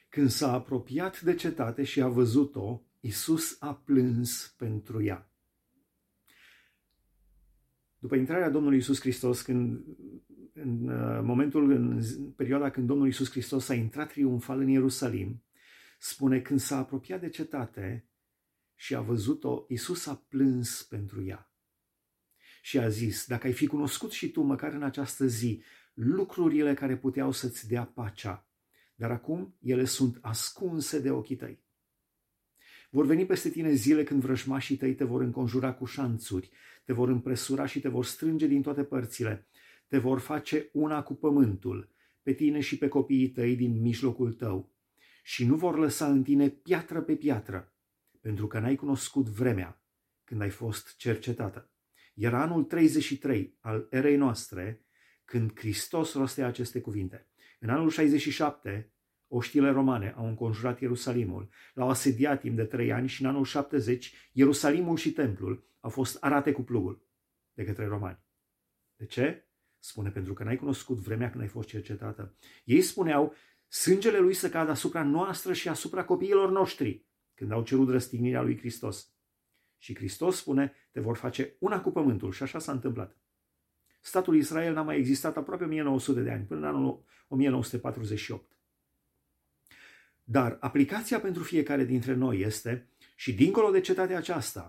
Când s-a apropiat de cetate și a văzut-o, Iisus a plâns pentru ea. După intrarea Domnului Iisus Hristos, în perioada când Domnul Iisus Hristos a intrat triumfal în Ierusalim, spune, când s-a apropiat de cetate și a văzut-o, Iisus a plâns pentru ea. Și a zis, dacă ai fi cunoscut și tu, măcar în această zi, lucrurile care puteau să-ți dea pacea, dar acum ele sunt ascunse de ochii tăi. Vor veni peste tine zile când vrăjmașii tăi te vor înconjura cu șanțuri, te vor împresura și te vor strânge din toate părțile, te vor face una cu pământul, pe tine și pe copiii tăi din mijlocul tău, și nu vor lăsa în tine piatră pe piatră, pentru că n-ai cunoscut vremea când ai fost cercetată. Era anul 33 al erei noastre când Hristos rostea aceste cuvinte. În anul 67, oștile romane au înconjurat Ierusalimul, l-au asediat timp de 3 ani și în anul 70, Ierusalimul și templul au fost arate cu plugul de către romani. De ce? Spune, pentru că n-ai cunoscut vremea când ai fost cercetată. Ei spuneau, sângele lui să cadă asupra noastră și asupra copiilor noștri, când au cerut răstignirea lui Hristos. Și Hristos spune, te vor face una cu pământul, și așa s-a întâmplat. Statul Israel n-a mai existat aproape 1900 de ani, până în anul 1948. Dar aplicația pentru fiecare dintre noi este, și dincolo de cetatea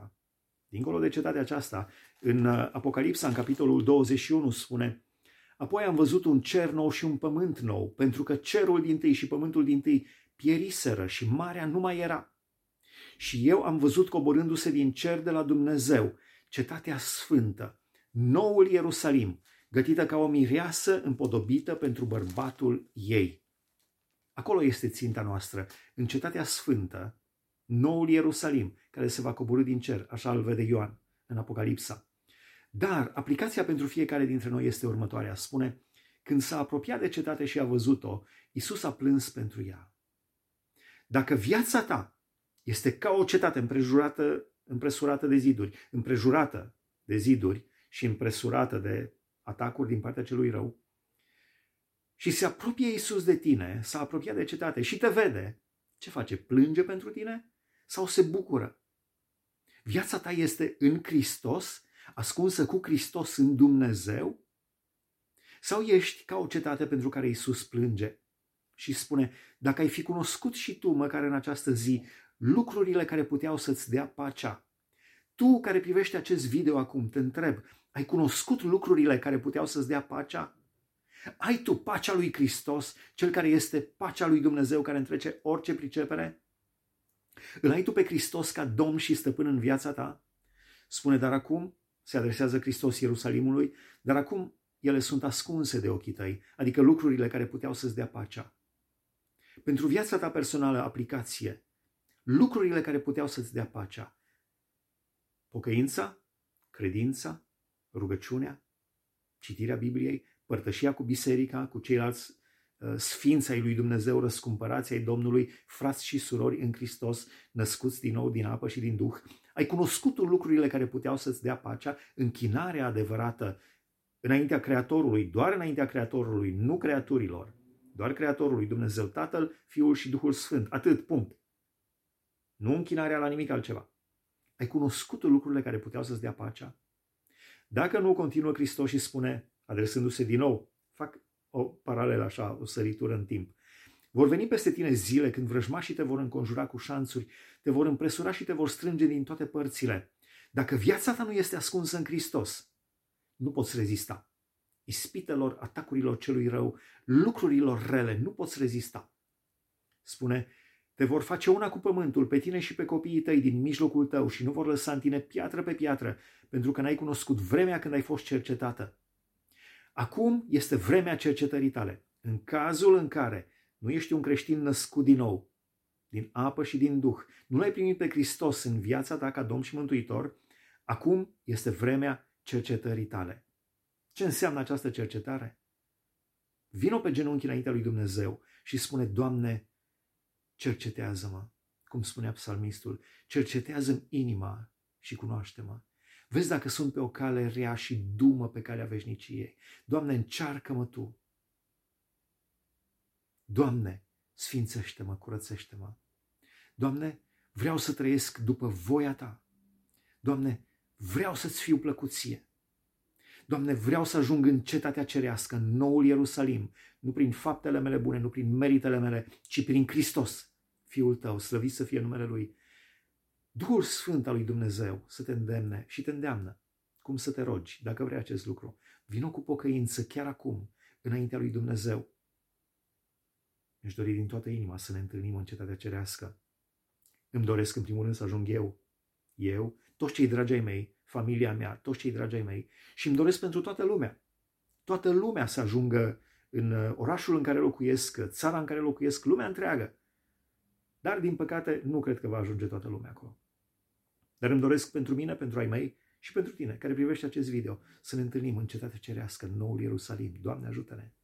aceasta, în Apocalipsa, în capitolul 21, spune, apoi am văzut un cer nou și un pământ nou, pentru că cerul dintâi și pământul dintâi pieriseră și marea nu mai era. Și eu am văzut coborându-se din cer de la Dumnezeu, cetatea sfântă, noul Ierusalim, gătită ca o mireasă împodobită pentru bărbatul ei. Acolo este ținta noastră, în cetatea sfântă, noul Ierusalim, care se va coborî din cer, așa îl vede Ioan în Apocalipsa. Dar aplicația pentru fiecare dintre noi este următoarea. Spune, când s-a apropiat de cetate și a văzut-o, Iisus a plâns pentru ea. Dacă viața ta este ca o cetate împresurată de ziduri și împresurată de atacuri din partea celui rău, și se apropie Iisus de tine, s-a apropiat de cetate și te vede, ce face? Plânge pentru tine sau se bucură? Viața ta este în Hristos, ascunsă cu Hristos în Dumnezeu? Sau ești ca o cetate pentru care Iisus plânge și spune, dacă ai fi cunoscut și tu, măcar în această zi, lucrurile care puteau să-ți dea pacea. Tu care privești acest video acum, te întreb, ai cunoscut lucrurile care puteau să-ți dea pacea? Ai tu pacea lui Hristos, cel care este pacea lui Dumnezeu, care întrece orice pricepere? Îl ai tu pe Hristos ca Domn și Stăpân în viața ta? Spune, dar acum, se adresează Hristos Ierusalimului, dar acum ele sunt ascunse de ochii tăi, adică lucrurile care puteau să-ți dea pacea. Pentru viața ta personală, aplicație, lucrurile care puteau să-ți dea pacea. Pocăința, credința, rugăciunea, citirea Bibliei, părtășia cu biserica, cu ceilalți sfinți ai lui Dumnezeu, răscumpărați ai Domnului, frați și surori în Hristos, născuți din nou din apă și din Duh. Ai cunoscut lucrurile care puteau să-ți dea pacea, închinarea adevărată înaintea Creatorului, doar înaintea Creatorului, nu creaturilor, doar Creatorului, Dumnezeu Tatăl, Fiul și Duhul Sfânt. Atât, punct. Nu închinarea la nimic altceva. Ai cunoscut lucrurile care puteau să-ți dea pacea? Dacă nu, continuă Hristos și spune, adresându-se din nou, fac o paralelă așa, o săritură în timp. Vor veni peste tine zile când vrăjmașii te vor înconjura cu șanțuri, te vor împresura și te vor strânge din toate părțile. Dacă viața ta nu este ascunsă în Hristos, nu poți rezista ispitelor, atacurilor celui rău, lucrurilor rele, nu poți rezista. Spune, te vor face una cu pământul, pe tine și pe copiii tăi din mijlocul tău și nu vor lăsa în tine piatră pe piatră, pentru că n-ai cunoscut vremea când ai fost cercetată. Acum este vremea cercetării tale. În cazul în care nu ești un creștin născut din nou, din apă și din Duh, nu l-ai primit pe Hristos în viața ta ca Domn și Mântuitor, acum este vremea cercetării tale. Ce înseamnă această cercetare? Vino pe genunchi înaintea lui Dumnezeu și spune, Doamne, cercetează-mă, cum spunea psalmistul, cercetează-mi inima și cunoaște-mă. Vezi dacă sunt pe o cale rea și du-mă pe calea veșniciei. Doamne, încearcă-mă Tu. Doamne, sfințește-mă, curățește-mă. Doamne, vreau să trăiesc după voia Ta. Doamne, vreau să-ți fiu plăcut Ție. Doamne, vreau să ajung în cetatea cerească, în noul Ierusalim, nu prin faptele mele bune, nu prin meritele mele, ci prin Hristos, Fiul Tău, slăvit să fie numele Lui. Duhul Sfânt al lui Dumnezeu să te îndemne și te îndeamnă cum să te rogi, dacă vrei acest lucru. Vino cu pocăință chiar acum, înaintea lui Dumnezeu. Mi-aș dori din toată inima să ne întâlnim în cetatea cerească. Îmi doresc în primul rând să ajung eu, toți cei dragi ai mei, familia mea, toți cei dragi ai mei, și îmi doresc pentru toată lumea să ajungă în orașul în care locuiesc, țara în care locuiesc, lumea întreagă. Dar, din păcate, nu cred că va ajunge toată lumea acolo. Dar îmi doresc pentru mine, pentru ai mei și pentru tine, care privește acest video, să ne întâlnim în cetatea cerească, în noul Ierusalim. Doamne, ajută-ne!